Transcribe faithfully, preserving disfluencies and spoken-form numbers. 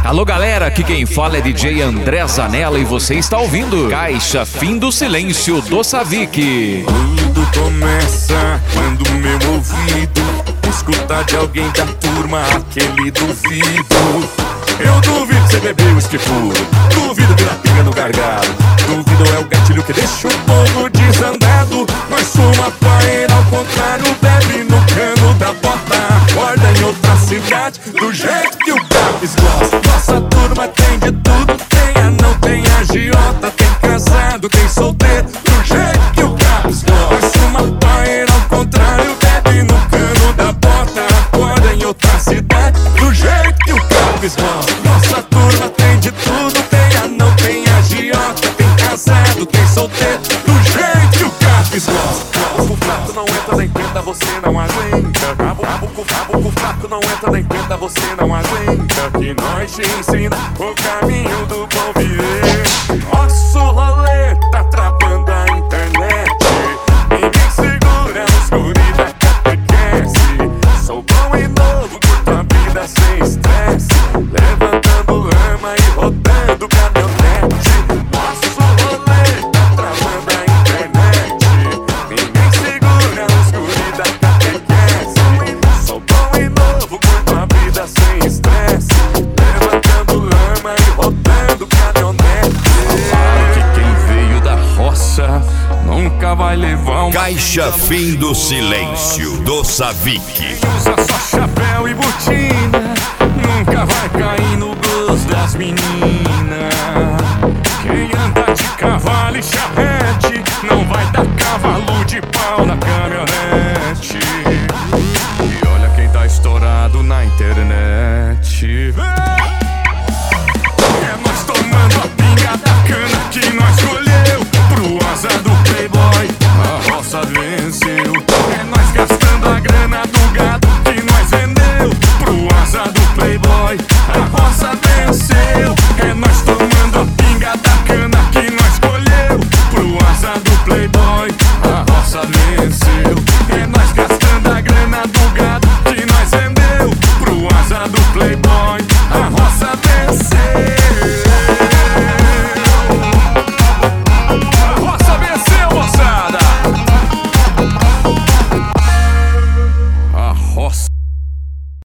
Alô galera, aqui quem fala é D J André Zanella e você está ouvindo Caixa Fim do Silêncio do Savic. Tudo começa quando meu ouvido escuta de alguém da turma aquele duvido. Eu duvido que você bebeu uísque puro, duvido que dá pinga no gargalo, duvido é o gatilho que deixa o povo desandado. Nós somos a paeira ao contrário, bebe no cano da bota, acorda em outra cidade, do jeito que o Capes gosta. Nossa turma tem de tudo, tem anão, tem agiota, tem casado, tem solteiro, do jeito que o Capes gosta. Nós somos a paeira ao contrário, bebe no cano da bota, acorda em outra cidade, do jeito que o Capes gosta. Nossa turma tem de tudo, tem anão, tem agiota, tem casado, tem solteiro, do jeito que o Capes gosta. O fraco não entra nem tenta, você não aguenta. Cabo, cabo, com cabo, com fraco não entra nem tenta, você não aguenta. Que nós te ensina o caminho do bom viver. Nosso rolê tá travando a internet, ninguém segura os guri da catequese. Sou bom e novo, curto a vida sem estresse, levantando lama e rodando caminhonete. Nosso rolê tá travando a internet, ninguém segura os guri da catequese. Sou bom e novo, curto a vida sem estresse, levantando lama e rodando caminhonete. Falo que quem veio da roça nunca vai levar uma Caixa Fim do Silêncio do Savic. usa só chapéu e botina nunca vai cair no gosto das meninas. Quem anda de cavalo e charrete não vai dar cavalo de pau